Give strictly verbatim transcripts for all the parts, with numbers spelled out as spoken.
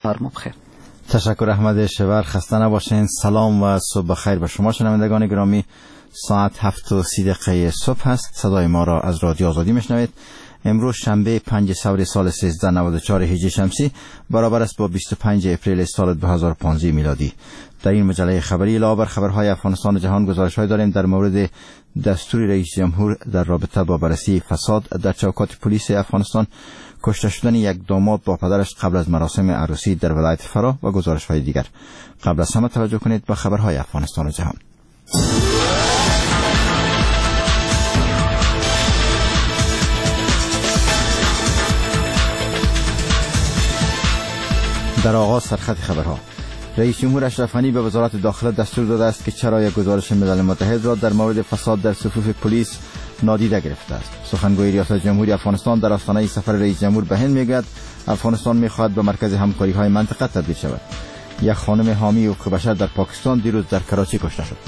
بخیر. تشکر احمد شبر، خسته نباشین. سلام و صبح بخیر به شما شنوندگان گرامی. ساعت هفت و سی دقیقه صبح است. صدای ما را از رادیو آزادی میشنوید. امروز شنبه پنج سور سال سیزده نود و چهار هجری شمسی برابر است با بیست و پنج اپریل سال دو هزار و پانزده میلادی. در این مجله خبری علاوه بر خبرهای افغانستان و جهان گزارش‌های داریم در مورد دستور رئیس جمهور در رابطه با بررسی فساد در چوکات پلیس افغانستان، کشته شدن یک داماد با پدرش قبل از مراسم عروسی در ولایت فرا و گزارش‌های دیگر. قبل از همه توجه کنید به خبرهای افغانستان و جهان. در آغاز سرخط خبرها، رئیس جمهور اشرف غنی به وزارت داخله دستور داده است که چرا یک گزارش ملل متحد را در مورد فساد در صفوف پلیس نادیده گرفته است. سخنگوی ریاست جمهوری افغانستان در آستانه سفر رئیس جمهور به هند میگوید افغانستان میخواهد به مرکز همکاری های منطقه تبدیل شود. یک خانم حامی حقوق بشر در پاکستان دیروز در کراچی کشته شد.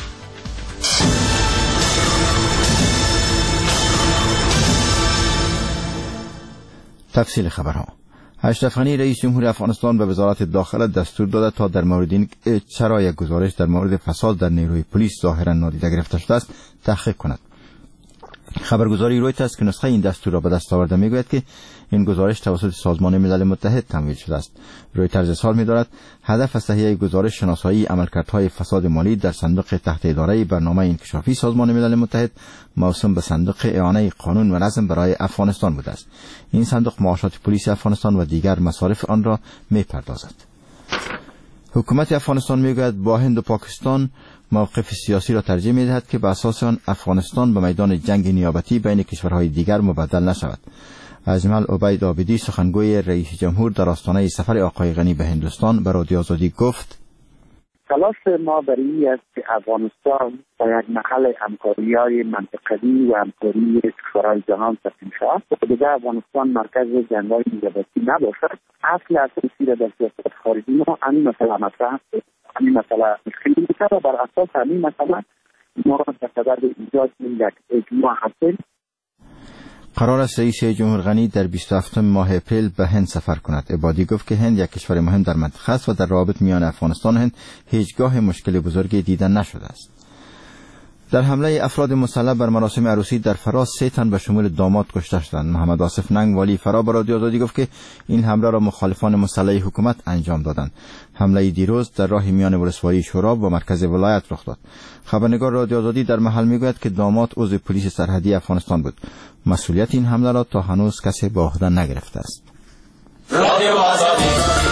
تفصیل خبرها. اشرف غنی رئیس جمهور افغانستان به وزارت داخله دستور داده تا در مورد این چرا یک گزارش در مورد فساد در نیروی پلیس ظاهرا نادیده گرفته شده است تحقیق کند. خبرگزاری رویترز که نسخه این دستور را به دست آورده میگوید که این گزارش توسط سازمان ملل متحد تمویل شده است. رویترز اظهار می‌دارد هدف از تهیه گزارش شناسایی عملکردهای فساد مالی در صندوق تحت اداره برنامه انکشافی سازمان ملل متحد موسوم به صندوق اعانه قانون و نظم برای افغانستان بوده است. این صندوق معاشات پلیس افغانستان و دیگر مصارف آن را می‌پردازد. حکومت افغانستان میگوید با هند و پاکستان موقف سیاسی را ترجیح می‌دهد که به اساس آن افغانستان به میدان جنگ نیابتی بین کشورهای دیگر مبدل نشود. اجمل عبید عابدی سخنگوی رئیس جمهور در آستانه سفر آقای غنی به هندوستان به رادیو آزادی گفت: تلاش ما برای این است که افغانستان با یک محل همکاری‌های منطقه‌ای و همکاری کشورهای جهان تبدیل شود و دیگر افغانستان مرکز جنگ‌های نیابتی نباشد. اصل اساسی را در سیاست خارجی ما همین مسئله مطرح است. همین مسئله مشکلی نیست و بر اساس همین مسئله ما در صدد ایجاد یک اجماع هستیم. قرار است رئیس جمهور غنی در بیست و هفتم ماه اپریل به هند سفر کند. عبادی گفت که هند یک کشور مهم در منطقه است و در روابط میان افغانستان و هند هیچگاه مشکل بزرگی دیده نشده است. در حمله افراد مسلح بر مراسم عروسی در فرا سه تن به شمول داماد کشته شدند. محمد آصف ننگ والی فرا به رادیو آزادی گفت که این حمله را مخالفان مسلح حکومت انجام دادند. حمله دیروز در راه میان ولسوالی شوراب و مرکز ولایت رخ داد. خبرنگار رادیو آزادی در محل میگوید که داماد عضو پلیس سرحدی افغانستان بود. مسئولیت این حمله را تا هنوز کسی به عهده نگرفته است. رادیو آزادی.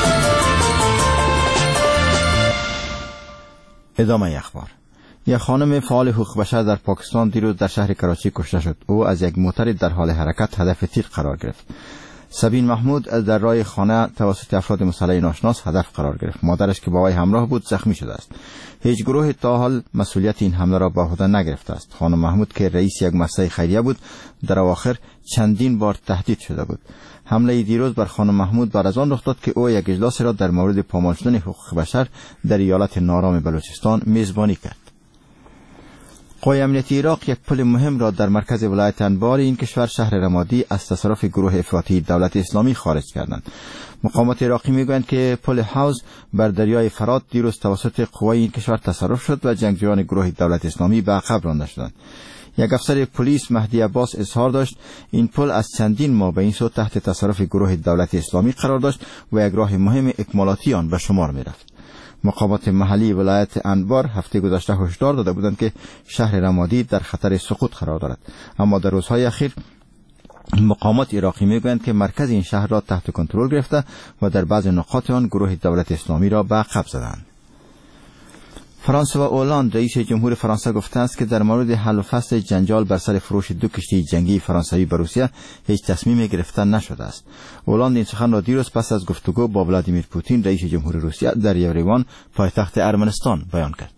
ادامه اخبار. یک خانم فعال حقوق بشر در پاکستان دیروز در شهر کراچی کشته شد. او از یک موتر در حال حرکت هدف تیر قرار گرفت. سبین محمود در راه خانه توسط افراد مسلح ناشناس هدف قرار گرفت. مادرش که با وی همراه بود زخمی شده است. هیچ گروه تا حال مسئولیت این حمله را به عهده نگرفته است. خانم محمود که رئیس یک مؤسسه خیریه بود در اواخر چندین بار تهدید شده بود. حمله دیروز بر خانم محمود بعد از آن رخ داد که او یک اجلاس را در مورد پامال شدن حقوق بشر در ایالت نارام بلوچستان میزبانی کرد. قوای امنیتی عراق یک پل مهم را در مرکز ولایت انبار این کشور شهر رمادی از تصرف گروه افراطی دولت اسلامی خارج کردند. مقامات عراقی میگویند که پل حوض بر دریای فرات دیروز توسط قوای این کشور تصرف شد و جنگجویان گروه دولت اسلامی به عقب رانده شدند. یک افسر پلیس مهدی عباس اظهار داشت این پل از چندین ماه به این سو تحت تصرف گروه دولت اسلامی قرار داشت و یک راه مهم اکمالاتی آن به شمار میرفت. مقامات محلی ولایت انبار هفته گذشته هشدار داده بودند که شهر رمادی در خطر سقوط قرار دارد، اما در روزهای اخیر مقامات عراقی میگویند که مرکز این شهر را تحت کنترل گرفته و در بعض نقاط آن گروه دولت اسلامی را به عقب زدند. فرانسه و اولاند رئیس جمهور فرانسه گفته است که در مورد حل و فصل جنجال بر سر فروش دو کشتی جنگی فرانسوی به روسیه هیچ تصمیمی گرفته نشده است. اولاند این سخن را دیروز پس از گفتگو با ولادیمیر پوتین رئیس جمهور روسیه در یوریوان پایتخت ارمنستان بیان کرد.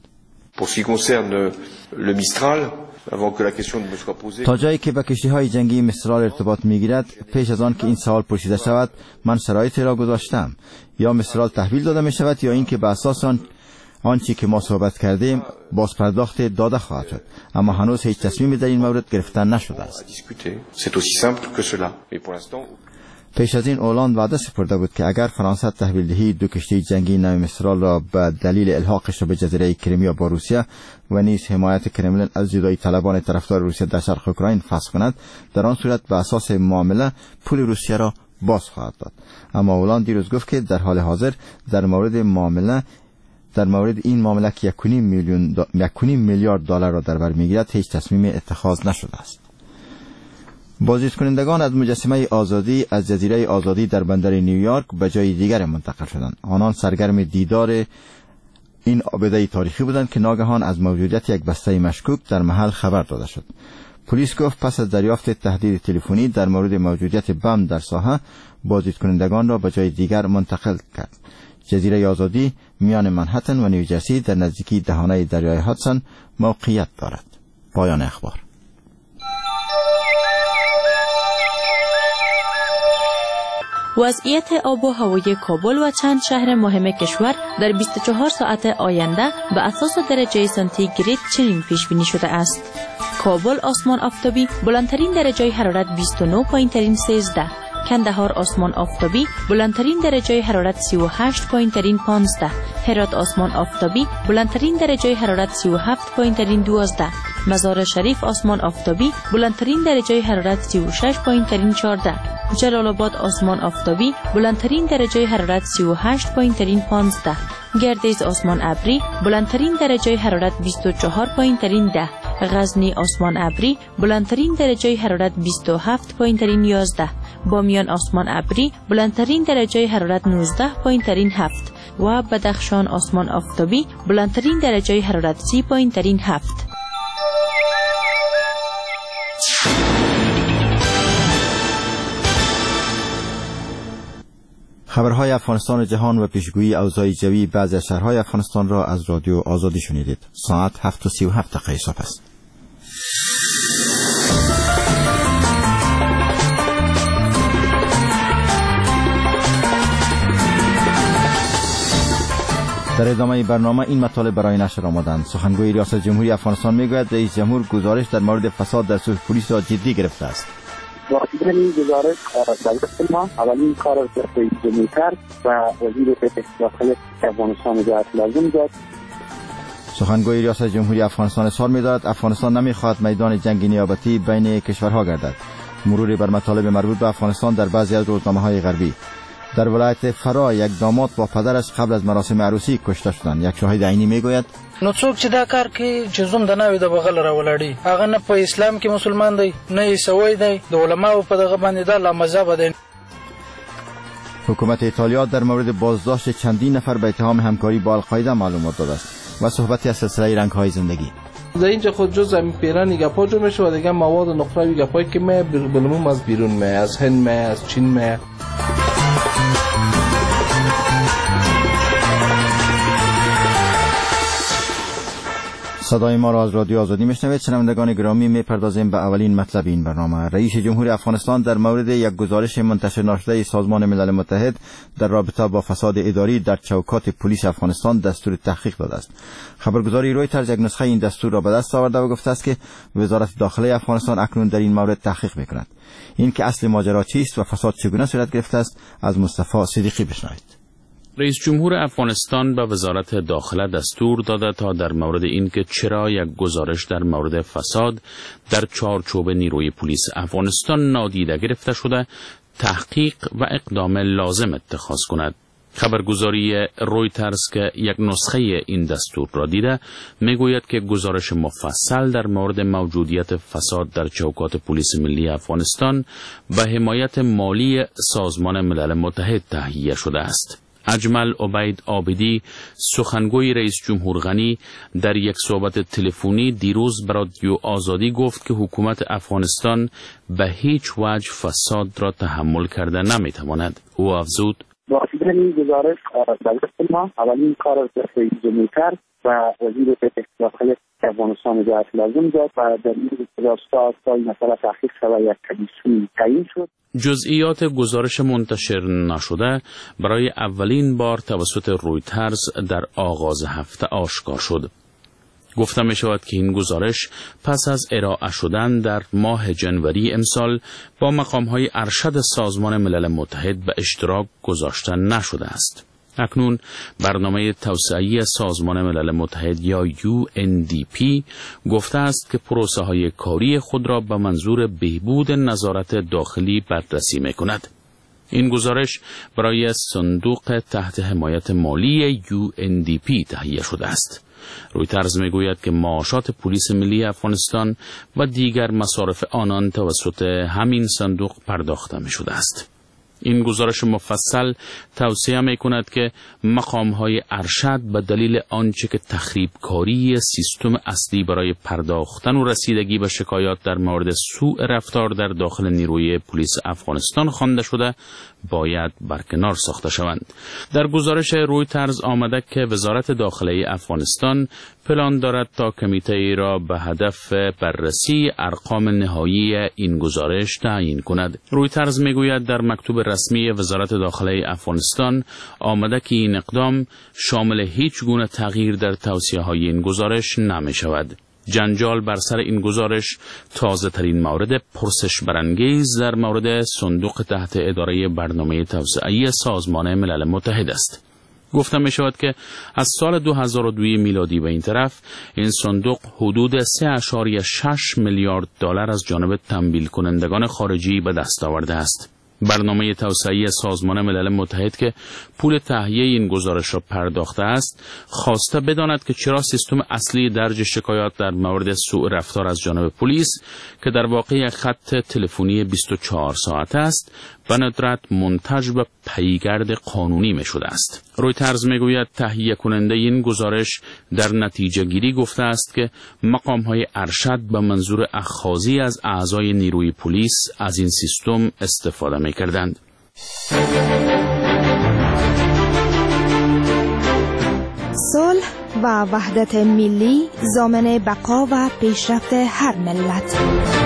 تا جایی که به کشتی‌های جنگی مسترال ارتباط می‌گیرد، پیش از آن که این سوال پرسیده شود من شرایط را گذاشتم، یا مسترال تحویل داده می‌شود یا اینکه به اساس آن آنچه که ما صحبت کردیم باز پرداخت داده خواهد شد، اما هنوز هیچ تصمیمی در این مورد گرفته نشده است. پیش از این اولاند وعده سپرده بود که اگر فرانسه تحویل دهی دو کشتی جنگی نو مسترال را به دلیل الحاقش به جزیره کریمیا با روسیه و نیز حمایت کرملین از جدایی طلبان طرفدار روسیه در شرق اوکراین فسخ کند، در آن صورت به اساس معامله پول روسیه را باز خواهد داد. اما اولاند دیروز گفت که در حال حاضر در مورد معامله در مورد این معامله که یک و نیم میلیون دا... یک و نیم میلیارد دلار را در بر میگیرد هیچ تصمیم اتخاذ نشده است. بازدید کنندگان از مجسمه آزادی از جزیره آزادی در بندر نیویورک به جای دیگر منتقل شدند. آنان سرگرم دیدار این آبده تاریخی بودند که ناگهان از موجودیت یک بسته مشکوک در محل خبر داده شد. پلیس گفت پس از دریافت تهدید تلفنی در مورد موجودیت بم در ساحه، بازدید کنندگان را به جای دیگر منتقل کرد. جزیره آزادی میان منهتن و نیوجرسی در نزدیکی دهانه دریای هادسون موقعیت دارد. پایان اخبار. وضعیت آب و هوای کابل و چند شهر مهم کشور در بیست و چهار ساعت آینده به اساس درجه سانتیگراد چنین پیش بینی شده است: کابل آسمان آفتابی، بلندترین درجه حرارت بیست و نه پایین ترین سیزده. کندهار آسمان آفتابی، بلندترین درجه حرارت سی و هشت پایین ترین پانزده. هرات آسمان آفتابی، بلندترین درجه حرارت سی و هفت پایین ترین دوازده. مزار شریف آسمان آفتابی، بلندترین درجه حرارت سی و شش پایین ترین چهارده. جلال آباد آسمان آفتابی، بلندترین درجه حرارت سی و هشت پایین ترین پانزده. گردیز آسمان ابری، بلندترین درجه حرارت بیست و چهار پایین ترین ده. غزنی آسمان ابری، بلندترین درجه حرارت بیست و هفت پایین ترین یازده. بامیان آسمان ابری، بلندترین درجه حرارت نوزده پایین ترین هفت. و بدخشان آسمان آفتابی، بلندترین درجه حرارت سی پایین ترین هفت. خبرهای افغانستان و جهان و پیشگویی اوضاع جوی بعضی از شهرهای افغانستان را از رادیو آزادی شنیدید. ساعت هفت و سی و هفت دقیقه صبح است. در ادامه برنامه این مطالب برای نشر آمدند. سخنگوی ریاست جمهوری افغانستان میگوید رئیس جمهور گزارش در مورد فساد در سوی پلیس را جدی گرفته است. واقعا این گزارش دولت ما اولین کار را که رئیس جمهور کرد و وزیر داخلی افغانستان اجازه لازم داد. سخنگوی ریاست جمهوری افغانستان اظهار می‌دارد افغانستان نمی‌خواهد میدان جنگ نیابتی بین کشورها گردد. مرور بر مطالب مربوط به افغانستان در بعضی از روزنامه‌های غربی. در ولایت فرا یک داماد با پدرش قبل از مراسم عروسی کشته شدند. یک شاهد عینی میگوید نو څوک چې دا کار کوي چې زوم د ناوې د بغل راولاړي هغه نه په اسلام کې مسلمان دی نه عیسوی دی د علماو په دغه باندې دا لامذهب دی. حکومت ایتالیا در مورد بازداشت چندین نفر به اتهام همکاری با القاعده معلومات داده است و صحبتی از سلسله رنگ‌های زندگی. در اینجا خود جز زمین پیرانی گپا جو میشه و دیگه مواد نقطه‌ای گپایی که ما بالعموم از بیرون ما از هند ما از چین ما. صدای ما را از رادیو آزادی میشنوید. شنوندگان گرامی، میپردازیم به اولین مطلب این برنامه. رئیس جمهور افغانستان در مورد یک گزارش منتشر نشده سازمان ملل متحد در رابطه با فساد اداری در چوکات پلیس افغانستان دستور تحقیق داده است. خبرگزاری رویترز یک نسخه این دستور را به دست آورده و گفته است که وزارت داخله افغانستان اکنون در این مورد تحقیق میکند. این که اصل ماجرا چیست و فساد چگونه صورت گرفته است از مصطفی صدیقی بشنوید. رئیس جمهور افغانستان به وزارت داخله دستور داده تا در مورد اینکه چرا یک گزارش در مورد فساد در چارچوب نیروی پلیس افغانستان نادیده گرفته شده تحقیق و اقدام لازم اتخاذ کند. خبرگزاری رویترز که یک نسخه این دستور را دیده میگوید که گزارش مفصل در مورد موجودیت فساد در چوکات پلیس ملی افغانستان به حمایت مالی سازمان ملل متحد تهیه شده است. اجمل عبید عابدی، سخنگوی رئیس جمهور غنی، در یک صحبت تلفنی دیروز به رادیو آزادی گفت که حکومت افغانستان به هیچ وجه فساد را تحمل کرده نمیتواند. او افزود: واقعا این گزارش دولت ما اولین کار را که رئیس جمهور کرد و وزیر داخلی افغانستان اجازه لازم داد و در این راستا تا این مسئله تحقیق شود یک کمیسیون تعیین شد. جزئیات گزارش منتشر نشده برای اولین بار توسط رویترز در آغاز هفته آشکار شد. گفته می شود که این گزارش پس از ارائه شدن در ماه جنوری امسال با مقام‌های ارشد سازمان ملل متحد به اشتراک گذاشته نشده است. اکنون برنامه توسعه‌ای سازمان ملل متحد یا یو ان دی پی گفته است که پروسه های کاری خود را به منظور بهبود نظارت داخلی بررسی می کند. این گزارش برای صندوق تحت حمایت مالی یو ان دی پی تهیه شده است. رویترز می گوید که معاشات پلیس ملی افغانستان و دیگر مصارف آنان توسط همین صندوق پرداخته می شده است. این گزارش مفصل توصیه می کند که مقام‌های ارشد به دلیل آنچه که تخریبکاری سیستم اصلی برای پرداختن و رسیدگی به شکایات در مورد سوء رفتار در داخل نیروی پلیس افغانستان خوانده شده باید برکنار ساخته شوند. در گزارش رویترز آمده که وزارت داخله افغانستان پلان دارد تا کمیته ای را به هدف بررسی ارقام نهایی این گزارش تعیین کند. رویترز میگوید در مکتوب رسمی وزارت داخله افغانستان آمده که این اقدام شامل هیچ گونه تغییر در توصیه های این گزارش نمی شود. جنجال بر سر این گزارش تازه ترین مورد پرسش برانگیز در مورد صندوق تحت اداره برنامه توسعه‌ای سازمان ملل متحد است. گفته می شود که از سال دو هزار و دو میلادی به این طرف این صندوق حدود سه ممیز شش میلیارد دلار از جانب تمویل کنندگان خارجی به دست آورده است. برنامه توسعه‌ای سازمان ملل متحد که پول تهیه این گزارش را پرداخته است، خواسته بداند که چرا سیستم اصلی درج شکایات در مورد سوء رفتار از جانب پلیس که در واقع خط تلفنی بیست و چهار ساعته است، به ندرت منتج به پیگرد قانونی می شده است. رویترز می گوید تهیه کننده این گزارش در نتیجه گیری گفته است که مقام های ارشد به منظور اخاذی از اعضای نیروی پلیس از این سیستم استفاده می کردند. صلح و وحدت ملی ضامن بقا و پیشرفت هر ملت.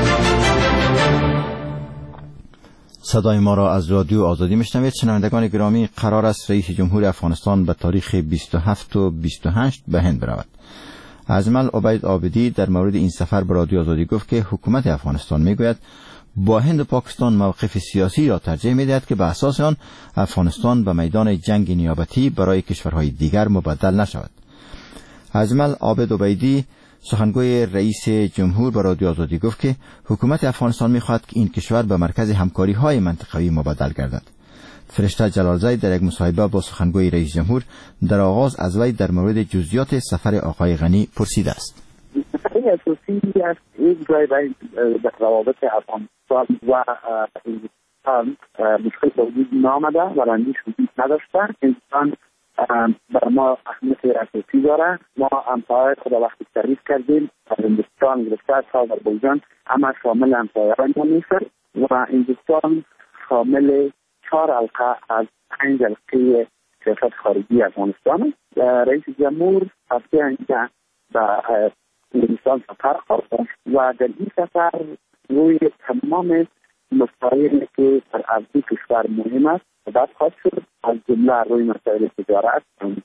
صدای ما را از رادیو آزادی میشنوید. شنوندگان گرامی، قرار است رئیس جمهور افغانستان به تاریخ بیست و هفت و بیست و هشت به هند برود. اجمل عبید عابدی در مورد این سفر به رادیو آزادی گفت که حکومت افغانستان میگوید با هند و پاکستان موقف سیاسی را ترجیح میدهد که به اساس آن افغانستان به میدان جنگ نیابتی برای کشورهای دیگر مبدل نشود. اجمل عابد عبیدی سخنگوی رئیس جمهور به رادیو آزادی گفت که حکومت افغانستان می‌خواهد که این کشور به مرکز همکاری‌های منطقه‌ای مبدل گردد. فرشته جلالزی در یک مصاحبه با سخنگوی رئیس جمهور در آغاز از وی در مورد جزئیات سفر آقای غنی پرسیده است. مسئله اساسی است یک جای بین روابط افغانستان و هندوستان مشکل به وجود نآمده و رنجش وجود نداشته. هندوستان بر ما اهمیت اساسی داره. ما همسایه خود وقتی تعریف کردیم از هندوستان گرفته تا آذربایجان همه شامل همسایه‌های ما میشن و هندوستان شامل چهار حلقه از پنج حلقه سیاست خارجی افغانستان. رئیس جمهور هفته اینجا به هندوستان سفر خواست و در این سفر روی تمام مسائلی که در ارضی کشور مهم است صحبت خواهد شد، از جمله روی مسائل تجارت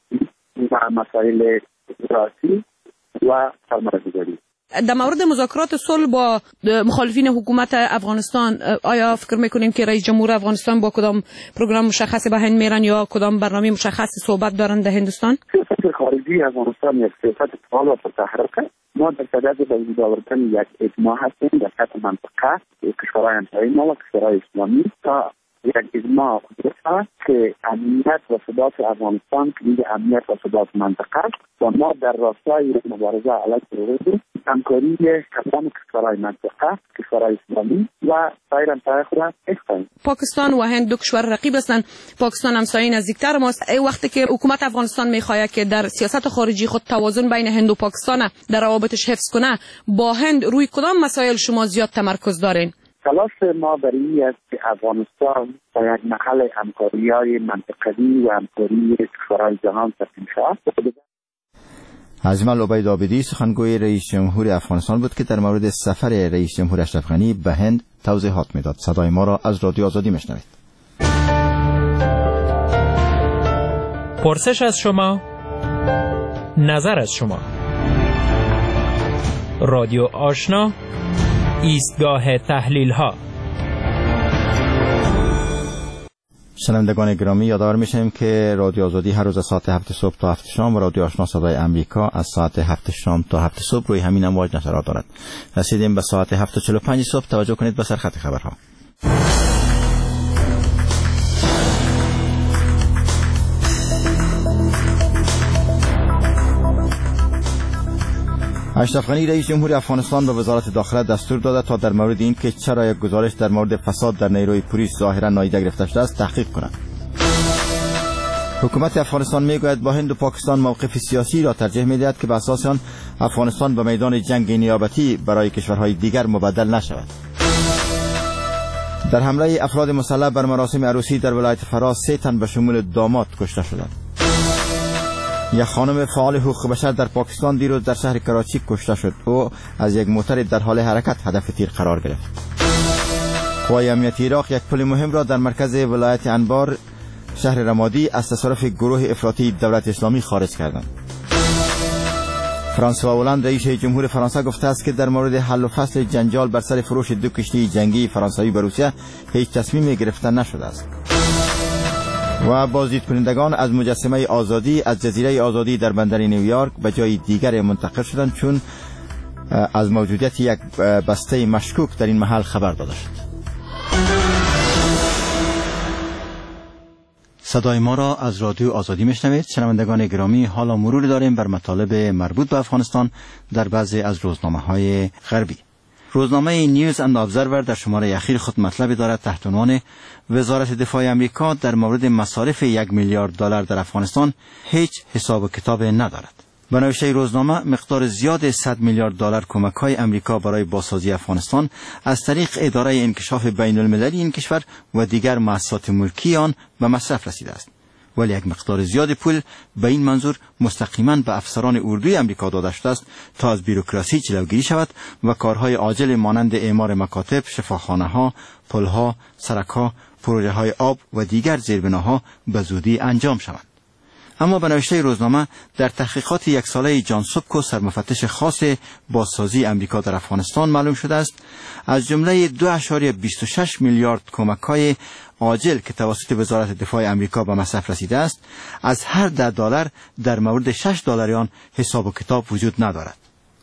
و مسائل سیاسی و سرمایه‌گذاری. در مورد مذاکرات صلح با مخالفین حکومت افغانستان آیا فکر میکنیم که رئیس جمهور افغانستان با کدام پروگرام مشخصی به هند میرن یا کدام برنامه مشخصی صحبت دارن در هندوستان؟ سیاست خارجی افغانستان یک سیاست فعال و پرتحرک. ما در صدد به وجود آوردن یک اجماع هستیم در سطح منطقه کشورهای همسایه ما و کشورهای اسلامی تا یک اجماع است که امنیت و ثبات افغانستان که امنیت و ثبات منطقه است و ما در راستای مبارزه علیه تروریسم همکاری تمام کشورهای منطقه، کشورهای اسلامی و سایر همسایه خود هستیم. پاکستان و هند دو کشور رقیب هستند. پاکستان همسایه نزدیکتر ماست. ای وقتی که حکومت افغانستان میخواهد که در سیاست خارجی خود توازن بین هند و پاکستان در روابطش حفظ کنه، با هند روی کدام مسائل شما زیاد تمرکز دارین؟ تلاش ما برای است که افغانستان با یک محل همکاری‌های منطقه‌ای و همکاری کشورهای جهان تبدیل شود. اجمل عبید عابدی سخنگوی رئیس جمهور افغانستان بود که در مورد سفر رئیس جمهور اشرف غنی به هند توضیحات میداد. صدای ما را از رادیو آزادی میشنوید. پرسش از شما، نظر از شما. رادیو آشنا، ایستگاه تحلیل ها. شنوندگان گرامی، یادآور میشیم که رادیو آزادی هر روز از ساعت هفت صبح تا هفت شام و رادیو آشنا صدای امریکا از ساعت هفت شام تا هفت صبح روی همین امواج نشرات دارد. رسیدیم به ساعت هفت و چهل و پنج صبح. توجه کنید به سرخط خبرها. اشرف غنی رئیس جمهور افغانستان به وزارت داخله دستور داده تا در مورد این که چرا یک گزارش در مورد فساد در نیروی پلیس ظاهرا نادیده گرفته شده است تحقیق کند. حکومت افغانستان میگوید با هند و پاکستان موقف سیاسی را ترجیح میدهد که به اساس آن افغانستان به میدان جنگ نیابتی برای کشورهای دیگر مبدل نشود. در حمله افراد مسلح بر مراسم عروسی در ولایت فاراس سه تن به شمول داماد کشته شدند. یک خانم فعال حقوق بشر در پاکستان دیروز در شهر کراچی کشته شد. او از یک موتر در حال حرکت هدف تیر قرار گرفت. قوای امنیتی عراق یک پل مهم را در مرکز ولایت انبار شهر رمادی از تصرف گروه افراطی دولت اسلامی خارج کردند. فرانسوا هولند رئیس جمهور فرانسه گفته است که در مورد حل و فصل جنجال بر سر فروش دو کشتی جنگی فرانسوی به روسیه هیچ تصمیمی گرفته نشده است. و بازدید کنندگان از مجسمه آزادی از جزیره آزادی در بندر نیویورک به جای دیگر منتقل شدند چون از موجودیت یک بسته مشکوک در این محل خبر داده شد. صدای ما را از رادیو آزادی میشنوید. شنوندگان گرامی، حالا مرور داریم بر مطالب مربوط به افغانستان در بعضی از روزنامه‌های غربی. روزنامه نیوز اند ابزرور در شماره اخیر خود مطلبی دارد تحت عنوان وزارت دفاع آمریکا در مورد مصارف یک میلیارد دلار در افغانستان هیچ حساب و کتاب ندارد. به نوشته روزنامه مقدار زیاد صد میلیارد دلار کمک‌های آمریکا برای بازسازی افغانستان از طریق اداره انکشاف بین المللی این کشور و دیگر مؤسسات ملکی آن به مصرف رسیده است. ولی یک مقدار زیاد پول به این منظور مستقیما به افسران اردوی آمریکا داده شده است تا از بیروکراسی جلوگیری شود و کارهای عاجل مانند اعمار مکاتب، شفاخانه‌ها، پل‌ها، سرک‌ها، پروژه‌های آب و دیگر زیربناها به زودی انجام شوند. اما به نوشته روزنامه در تحقیقات یک ساله جان سوبکو سرمفتش خاص بازسازی آمریکا در افغانستان معلوم شده است از جمله دو ممیز بیست و شش میلیارد کمک‌های عاجل که توسط وزارت دفاع آمریکا به مصرف رسیده است، از هر ده دلار در مورد شش دلار آن حساب و کتاب وجود ندارد.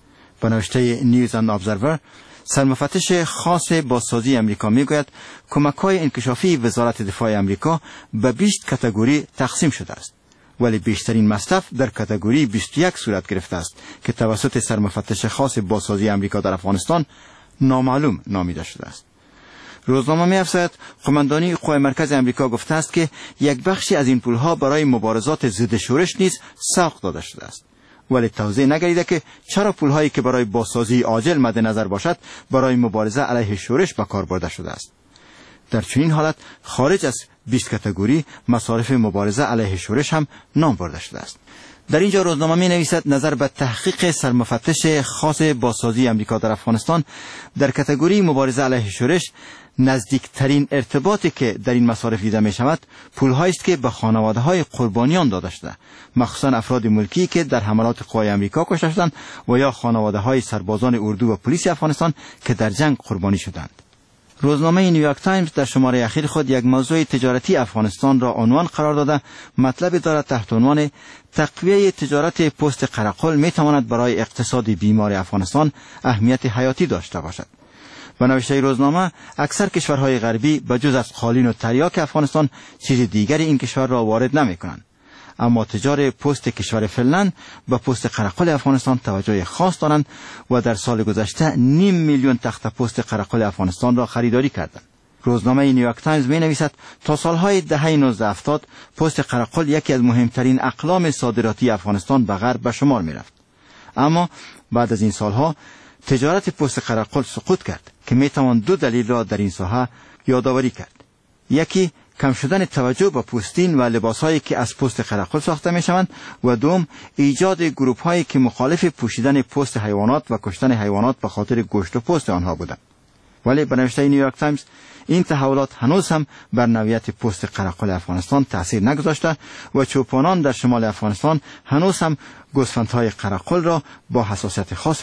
به نوشته نیوز اند ابزرور سرمفتش خاص بازسازی آمریکا میگوید کمک‌های انکشافی وزارت دفاع آمریکا به بیست کاتگوری تقسیم شده است، ولی بیشترین مصرف در کاتگوری بیست و یک صورت گرفته است که توسط سرمفتش خاص بازسازی آمریکا در افغانستان نامعلوم نامیده شده است. روزنامه می‌افزاید قماندانی قوای مرکز آمریکا گفته است که یک بخشی از این پولها برای مبارزات ضد شورش نیز ساخت داده شده است، ولی توضیح نگریده که چرا پولهایی که برای بازسازی عاجل مد نظر باشد برای مبارزه علیه شورش به کار برده شده است. در چنین حالت خارج از بیست کاتگوری مصارف مبارزه علیه شورش هم نام برده شده است. در اینجا روزنامه می نویسد نظر به تحقیق سرمفتش خاص بازسازی آمریکا در افغانستان در کاتگوری مبارزه علیه شورش نزدیکترین ارتباطی که در این مصارف دیده می شود پول‌هایی است که به خانواده‌های قربانیان داده شده، مخصوصا افراد ملکی که در حملات قوای آمریکا کشته شدند و یا خانواده‌های سربازان اردو و پلیس افغانستان که در جنگ قربانی شدند. روزنامه نیویورک تایمز در شماره اخیر خود یک موضوع تجارتی افغانستان را عنوان قرار داده مطلب دارد تحت عنوان تقویه تجارت پوست قرقل می تواند برای اقتصاد بیمار افغانستان اهمیت حیاتی داشته باشد. به نوشته روزنامه اکثر کشورهای غربی بجز از قالین و تریاک افغانستان چیز دیگری این کشور را وارد نمی کنند، اما تجار پوست کشور فنلند به پوست قرقل افغانستان توجه خاص دارند و در سال گذشته نیم میلیون تخته پوست قرقل افغانستان را خریداری کردند. روزنامه نیویورک تایمز می نویسد تا سالهای دهه نوزده هفتاد پوست قرقل یکی از مهمترین اقلام صادراتی افغانستان به غرب به شمار می رفت، اما بعد از این سالها تجارت پوست قرقل سقوط کرد که می توان دو دلیل را در این ساحه یادآوری کرد. یکی کم شدن توجه به پوستین و لباسهایی که از پوست قرقل ساخته می شوند و دوم ایجاد گروپ هایی که مخالف پوشیدن پوست حیوانات و کشتن حیوانات به خاطر گوشت و پوست آنها بودند. ولی به نوشته نیویورک تایمز این تحولات هنوز هم بر نوعیت پوست قرقل افغانستان تأثیر نگذاشته و چوپانان در شمال افغانستان هنوز هم گوسفندهای قرقل را با حساسیت خاص آن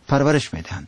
پرورش میدهند.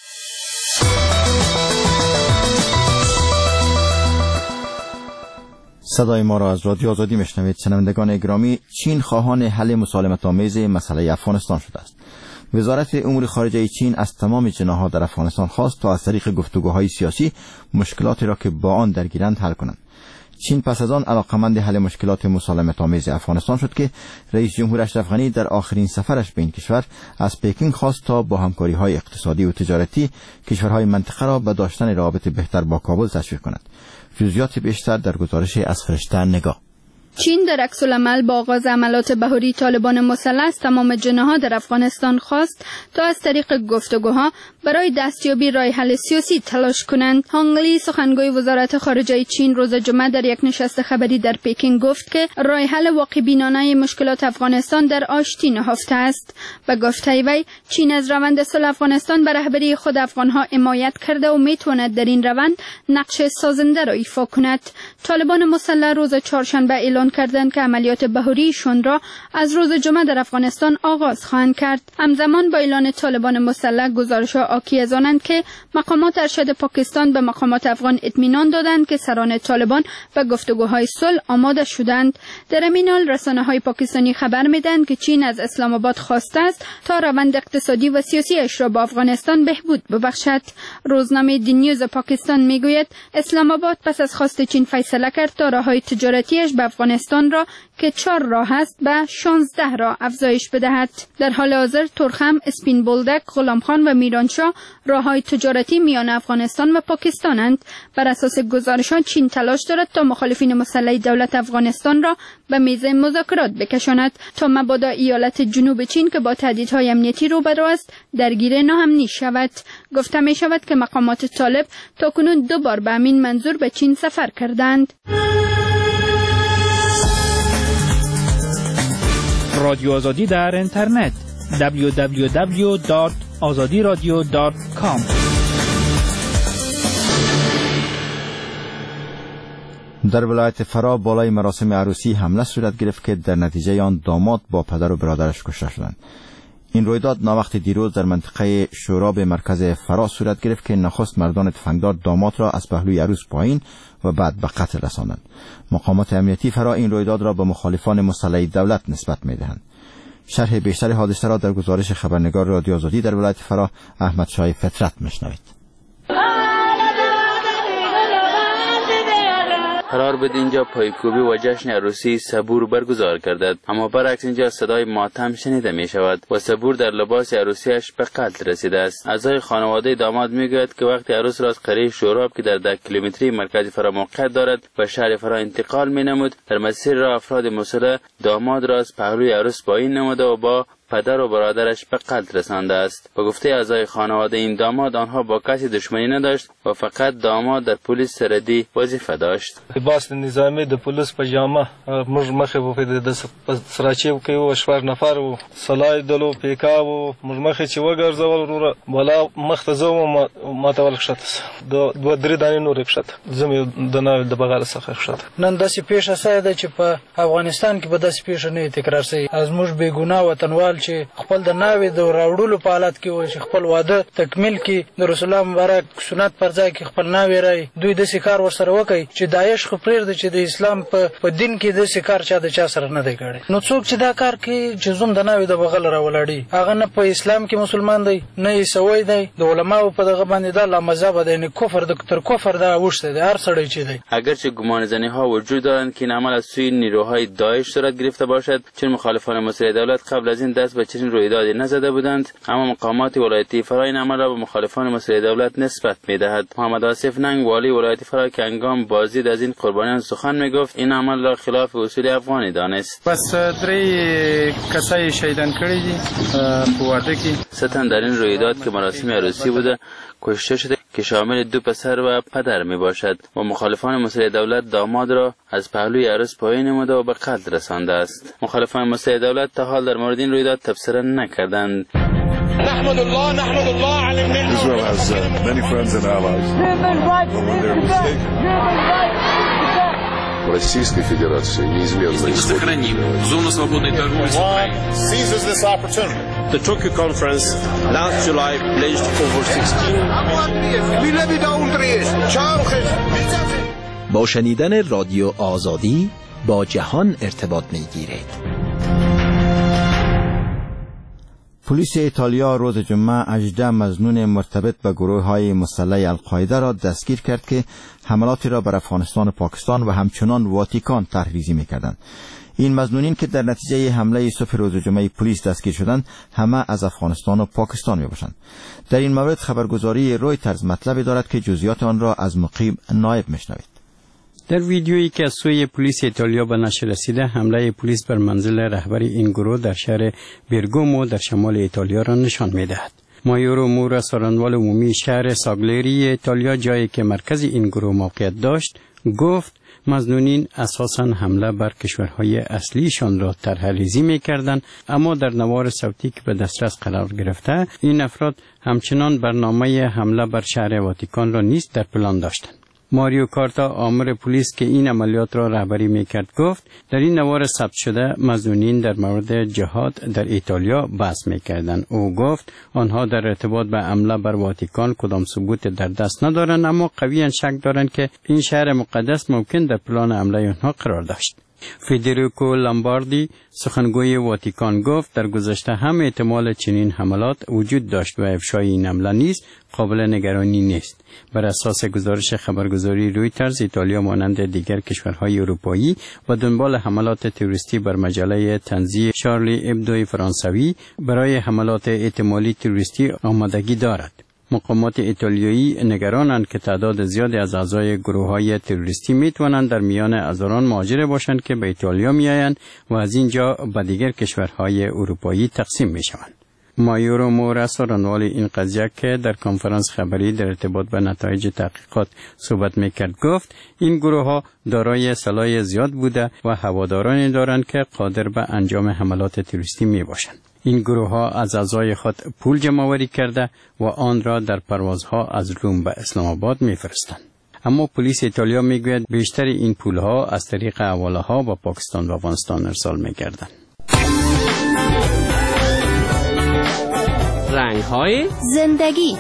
صدای ما را از رادیو آزادی میشنوید. شنوندگان گرامی، چین خواهان حل مسالمت آمیز مسئله افغانستان شده است. وزارت امور خارجه چین از تمام جناح‌ها در افغانستان خواست تا از طریق گفتگوهای سیاسی مشکلاتی را که با آن درگیرند حل کنند. چین پس از آن علاقمند حل مشکلات مسالمت آمیز افغانستان شد که رئیس جمهور اشرف غنی در آخرین سفرش به این کشور از پکینگ خواست تا با همکاری‌های اقتصادی و تجارتی کشورهای منطقه را به داشتن روابط بهتر با کابل تشویق کند. جزئیات بیشتر در گزارش از فرشته نگاه. چین در عکس العمل با آغاز عملیات بهاری طالبان مسلح از تمام جناح‌ها در افغانستان خواست تا از طریق گفتگوها برای دستیابی راه حل سیاسی تلاش کنند. هانگ لی، سخنگوی وزارت خارجه چین، روز جمعه در یک نشست خبری در پکینگ گفت که راه حل واقع بینانه مشکلات افغانستان در آشتی نهفته است. به گفته وی، چین از روند صلح افغانستان به رهبری خود افغانها حمایت کرده و میتواند در این روند نقش سازنده را ایفا کند. طالبان مسلح روز چهارشنبه اعلان کردند که عملیات بهاریشان را از روز جمعه در افغانستان آغاز خواهند کرد. همزمان با اعلان طالبان مسلح، گزارش‌ها حاکی از آنند که مقامات ارشد پاکستان به مقامات افغان اطمینان دادند که سران طالبان به گفتگوهای صلح آماده شدند. در این حال رسانه‌های پاکستانی خبر می‌دهند که چین از اسلام آباد خواسته است تا روند اقتصادی و سیاسی اش را به افغانستان بهبود ببخشد. روزنامه دی نیوز پاکستان میگوید اسلام آباد پس از خواست چین فیصله کرد تا راه‌های تجارتیش به افغانستان را که چهار راه است به شانزده راه افزایش بدهد. در حال حاضر ترخم، اسپین بولدک، غلامخان و میرانشاه راه‌های تجارتی میان افغانستان و پاکستانند. بر اساس گزارش‌ها چین تلاش دارد تا مخالفین مسلح دولت افغانستان را به میز مذاکرات بکشاند تا مبادا ایالت جنوب چین که با تهدیدهای امنیتی روبرو است درگیر ناامنی شود. گفته می شود که مقامات طالب تاکنون دو بار به همین منظور به چین سفر کردند. رادیو آزادی در اینترنت دبلیو دبلیو دبلیو دات آزادی رادیو دات کام. در ولایت فرا بالای مراسم عروسی حمله صورت گرفت که در نتیجه آن داماد با پدر و برادرش کشته شدند. این رویداد ناوقت دیروز در منطقه شوراب مرکز فرا صورت گرفت که نخست مردان تفنگدار داماد را از پهلوی عروس پایین و بعد به قتل رساندند. مقامات امنیتی فرا این رویداد را به مخالفان مسلح دولت نسبت می‌دهند. شرح بیشتر حادثه را در گزارش خبرنگار رادیو آزادی در ولایت فرا احمد شاه فطرت میشنوید. قرار بود اینجا پایکوبی و جشن عروسی صبور برگزار گردد، اما برعکس اینجا صدای ماتم شنیده می شود و صبور در لباس عروسیش به قتل رسیده است. اعضای خانواده داماد میگوید که وقتی عروس را از قریه شوراب که در ده کیلومتری مرکز فرا موقعیت دارد و شهر فرا انتقال می نمود، در مسیر را افراد مسلح داماد را از پهلوی عروس پایین نموده و با پدر و برادرش به قتل رسانده است. به گفته اعضای خانواده این داماد، آنها با کسی دشمنی نداشت و فقط داماد در پلیس سرحدی وظیفه داشت. لباس نظامی د پولیس پجامه موږ مخې په د سراچې کې و شپږ نفر و سلای دلو پیکا و موږ مخې چې وګرځول وروره بالا مخ ته زوم ماته ولښت د دوه درې دانې نور ښت زمي د ناو د بغل څخه ښت. نن داسې پیښه شوې ده چې په افغانستان کې به داسې پیښه نه تکرار شي. از موږ بې ګناه وطنوال چې خپل د ناوې د راوړلو په حالت کې و چې خپل واده تکمیل کړي، د رسول الله مبارک سنت پر ځای کې خپل ناوې راي، دوی د کار ورسره وکړي چې داعش خو پرېږده چې د اسلام په دین کې د کار چا د چا سره نه دی کړی. نو څوک چې دا کار کوي چې زوم د ناوې د بغل راولاړي، هغه نه په اسلام کې مسلمان دی نه عیسوی دی. د علماو په دغه باندې دا لا مذهب دی، نه کفر د تر کفر دا وشته دی هر سړی چې دی. اگرچه گمان زنی ها وجود دارند که این عمل از سوی نیروهای داعش صورت گرفته باشد، چون مخالفان مسلح دولت قبل از این دست به چنین رویدادی نزده بودند، اما مقامات ولایتی فرا این عمل را به مخالفان مسلح دولت نسبت می‌دهد. محمد آصف ننگ، والی ولایت فرا که هنگام بازدید از این قربانیان سخن میگفت، این عمل را خلاف اصول افغانی دانست. بس درې کسای شهیدان کړي دي په واده کې. ستن در این رویداد که مراسم عروسی بوده کشته شده که شامل دو پسر و پدر می باشد و مخالفان مسلح دولت داماد را از پهلوی عروس پایین نموده و به قتل رسانده است. مخالفان مسلح دولت تا حال در مورد این رویداد تبصره نکردند. نحمد الله نحمد الله على المنة. Israel has uh, many friends and allies. в Российской Федерации неизменно сохраним зону свободной торговли с Украиной. The Tokyo Conference last July pledged over sixteen با شنیدن رادیو آزادی با جهان ارتباط می‌گیرید. پلیس ایتالیا روز جمعه هجده مظنون مرتبط به گروه های مسلح القاعده را دستگیر کرد که حملاتی را بر افغانستان و پاکستان و همچنان واتیکان طرحریزی می‌کردند. این مظنونین که در نتیجه حمله صبح روز جمعه پلیس دستگیر شدند همه از افغانستان و پاکستان میباشند. در این مورد خبرگزاری رویترز مطلبی دارد که جزئیات آن را از مقیم نایب میشنوید. در ویدیویی که از سوی پلیس ایتالیا به نشر رسیده، حمله پلیس بر منزل رهبر این گروه در شهر برگامو در شمال ایتالیا را نشان می‌دهد. مایورو مورا سارنوال عمومی شهر ساگلری ایتالیا، جایی که مرکز این گروه موقعیت داشت، گفت مظنونین اساساً حمله بر کشورهای اصلیشان را طرح‌ریزی می‌کردند، اما در نوار صوتی که به دسترس قرار گرفته این افراد همچنان برنامه حمله بر شهر واتیکان را نیز در پلان داشتند. ماریو کارتا، آمر پلیس که این عملیات را رهبری میکرد، گفت در این نوار ثبت شده مظنونین در مورد جهاد در ایتالیا بحث میکردند. او گفت آنها در ارتباط به حمله بر واتیکان کدام ثبوت در دست ندارند، اما قویاً شک دارند که این شهر مقدس ممکن در پلان حمله آنها قرار داشت. فدریکو لامباردی، سخنگوی واتیکان، گفت در گذشته هم احتمال چنین حملات وجود داشت و افشای این حمله نیز قابل نگرانی نیست. بر اساس گزارش خبرگزاری رویترز، ایتالیا مانند دیگر کشورهای اروپایی و دنبال حملات تروریستی بر مجله طنزی شارلی ابدو فرانسوی برای حملات احتمالی تروریستی آمادگی دارد. مقامات ایتالیایی نگرانند که تعداد زیادی از اعضای گروه‌های تروریستی میتوانند در میان هزاران مهاجر باشند که به ایتالیا میآیند و از اینجا به دیگر کشورهای اروپایی تقسیم میشوند. مایورو مورا سارنوال این قضیه که در کنفرانس خبری در ارتباط به نتایج تحقیقات صحبت میکرد، گفت این گروه‌ها دارای سلاح زیاد بوده و هوادارانی دارند که قادر به انجام حملات تروریستی میباشند. این گروه ها از اعضای خود پول جمع‌آوری کرده و آن را در پروازها از روم به اسلام آباد می‌فرستند. اما پلیس ایتالیا میگوید بیشتر این پولها از طریق حواله ها با پاکستان و افغانستان ارسال می‌گردند. رنگ های زندگی.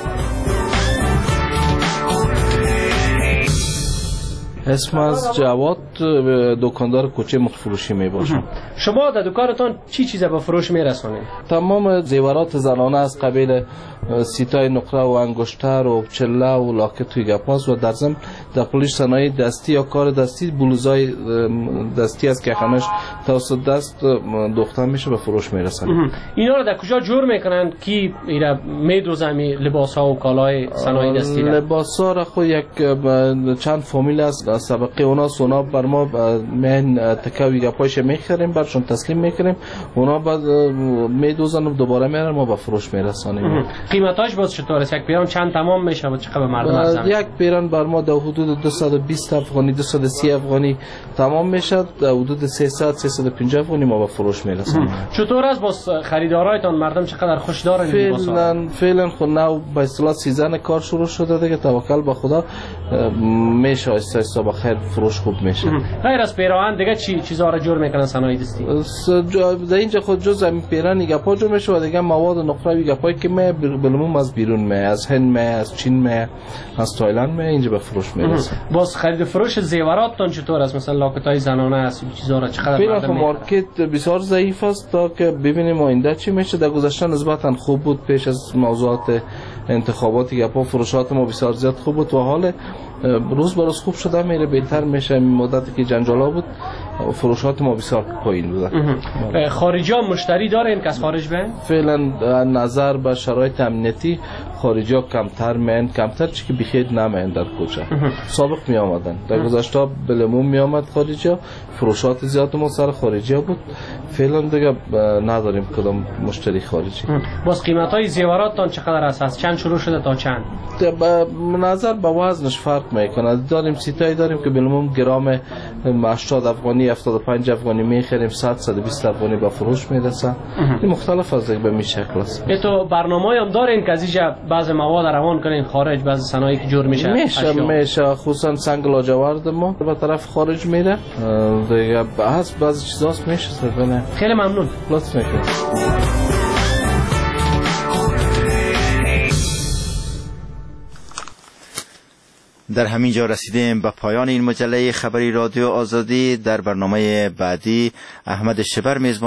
اسم از جواد، دکاندار کوچه مخفروشی می باشم. شما در دکانتان چی چیزا به فروش می رسانید؟ تمام زیورات زنانه از قبیل سیتای نقره و انگشتر و چله و لاکت و گپاس و در ضمن در پولیش صنایع دستی یا کار دستی، بلوزای دستی است که همش توسط دست دوخته میشه به فروش می رسانید. اینا رو در کجا جور میکنن کی اینا میدوزن می لباس ها و کالای صنایع دستی؟ لباس ها را خود یک چند فامیل است، سابقه اونا سونا بر ما من تکاوی گپایش میخریم، برشون تسلیم میکنیم، اونا بعد میدوزن و دوباره میرن، ما به فروش میرسانیم. قیمتاش باز چطور است؟ یک پیران چند تمام میشه و چقدر مردم ارزان؟ یک پیران بر ما در حدود دویست و بیست افغانی دویست و سی افغانی تمام میشه، در حدود سیصد سیصد و پنجاه افغانی ما به فروش میرسانیم. چطور است باز خریدارایتان مردم چقدر خوش دارن؟ فعلا فعلا خود نو به اصطلاح سیزن کار شروع شده دیگه، توکل به خدا میشه آهسته با خیر فروش خوب میشه. غیر از پیراهن دیگه چی چیزا رو جور میکنن صنایع دستی؟ در اینجا خود جز همین پیراهن گپا جور میشه و دیگه مواد نقره گپایی که می بالعموم از بیرون می، از هند می، از چین می، از تایلند می، اینجا به فروش میرسه. باز خرید فروش زیوراتتون چطور است؟ مثلا لاکتای زنانه است چیزا رو چقدر مردم می؟ مارکت بسیار ضعیف است تا که ببینیم آینده چی میشه. در گذشته نسبتا خوب بود، پیش از موضوعات انتخابات گپا فروشات ما بسیار زیاد خوب بود و حال روز به روز خوب شده میره، بهتر میشه. این مدتی که جنجالا بود فروشات ما بسیار پایین بود. خارجی ها مشتری دارین که از خارج بیان؟ فعلا نظر به شرایط امنیتی خارجی ها کمتر میان، کمتر چی که بخیر نمیان در کوچه. سابق می آمدن، در گذشته بالعموم می آمد خارجی ها، فروشات زیاد ما سر خارجی ها بود. فعلا دیگه نداریم کدام مشتری خارجی. باز قیمت های زیوراتتان چقدر است؟ از چند شروع شده تا چند؟ به نظر به وزنش فرق میکنه. داریم سیتایی داریم که بالعموم گرام هشتاد افغانی هفتاد و پنج افغانی میخریم صد صد و بیست افغانی به فروش میرسه. این مختلف از به می شکل است. تو برنامه هم دارین که ازش بعض مواد روان کنین خارج، بعض صنایعی که جور میشه میشه میشه خصوصا سنگ لاجورد ما به طرف خارج میره دیگه، بعض بعض چیزاست میشه. خیلی ممنون، لطف میکنید. در همین جا رسیدیم به پایان این مجله خبری رادیو آزادی. در برنامه بعدی احمد شبر میزبان